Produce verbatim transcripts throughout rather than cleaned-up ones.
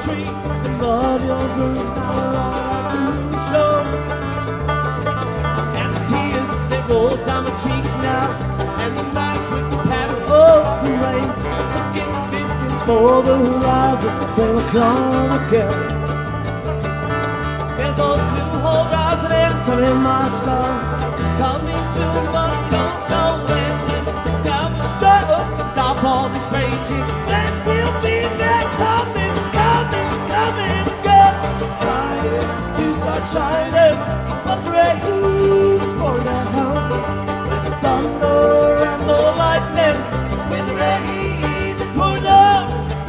trees, the mud your grooves now are all I do show. And the tears, they roll down my cheeks now, and the nights with the pattern of the rain. Looking distance for the horizon, they will come again. There's a blue horizon and it's turning my sun. Coming soon, but I don't know when. When the sky will turn up, stop all this raging, then we'll be there coming, coming, coming. Ghost is trying to start shining, but the rain is pouring down. With the thunder and the lightning, with the rain is pouring down.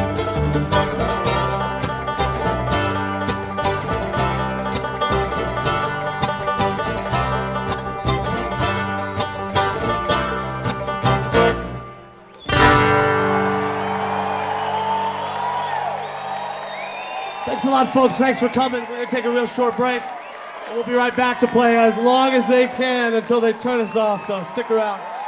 Thanks a lot, folks. Thanks for coming. We're going to take a real short break. And we'll be right back to play as long as they can until they turn us off, so stick around.